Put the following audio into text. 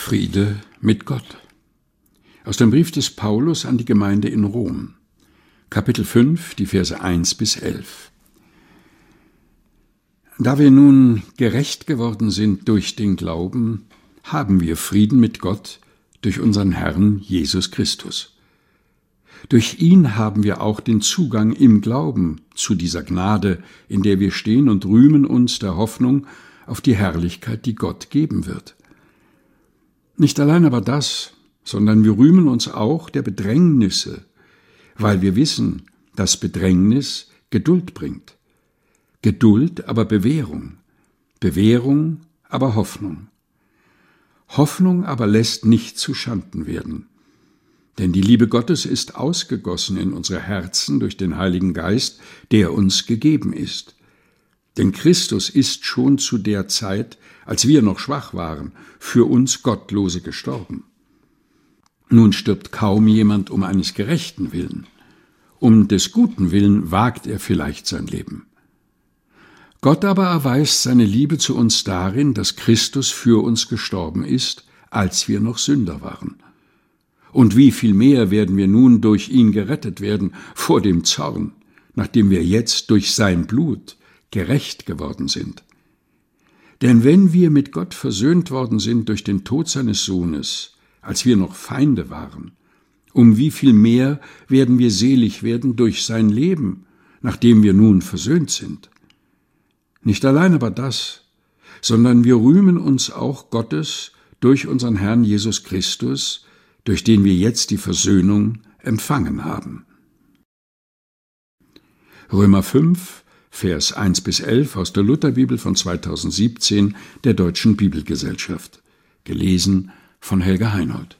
Friede mit Gott. Aus dem Brief des Paulus an die Gemeinde in Rom, Kapitel 5, die Verse 1 bis 11. Da wir nun gerecht geworden sind durch den Glauben, haben wir Frieden mit Gott durch unseren Herrn Jesus Christus. Durch ihn haben wir auch den Zugang im Glauben zu dieser Gnade, in der wir stehen, und rühmen uns der Hoffnung auf die Herrlichkeit, die Gott geben wird. Nicht allein aber das, sondern wir rühmen uns auch der Bedrängnisse, weil wir wissen, dass Bedrängnis Geduld bringt. Geduld aber Bewährung, Bewährung aber Hoffnung. Hoffnung aber lässt nicht zuschanden werden. Denn die Liebe Gottes ist ausgegossen in unsere Herzen durch den Heiligen Geist, der uns gegeben ist. Denn Christus ist schon zu der Zeit, als wir noch schwach waren, für uns Gottlose gestorben. Nun stirbt kaum jemand um eines Gerechten willen. Um des Guten willen wagt er vielleicht sein Leben. Gott aber erweist seine Liebe zu uns darin, dass Christus für uns gestorben ist, als wir noch Sünder waren. Und wie viel mehr werden wir nun durch ihn gerettet werden vor dem Zorn, nachdem wir jetzt durch sein Blut gerecht geworden sind. Denn wenn wir mit Gott versöhnt worden sind durch den Tod seines Sohnes, als wir noch Feinde waren, um wie viel mehr werden wir selig werden durch sein Leben, nachdem wir nun versöhnt sind. Nicht allein aber das, sondern wir rühmen uns auch Gottes durch unseren Herrn Jesus Christus, durch den wir jetzt die Versöhnung empfangen haben. Römer 5, Vers 1 bis 11 aus der Lutherbibel von 2017 der Deutschen Bibelgesellschaft. Gelesen von Helga Heinold.